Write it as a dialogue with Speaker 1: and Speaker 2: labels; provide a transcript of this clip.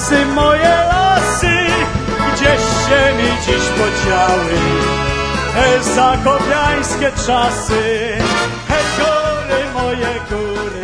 Speaker 1: losy, moje losy, gdzieś się mi dziś podziały, te zakopiańskie czasy. Hej góry, moje góry,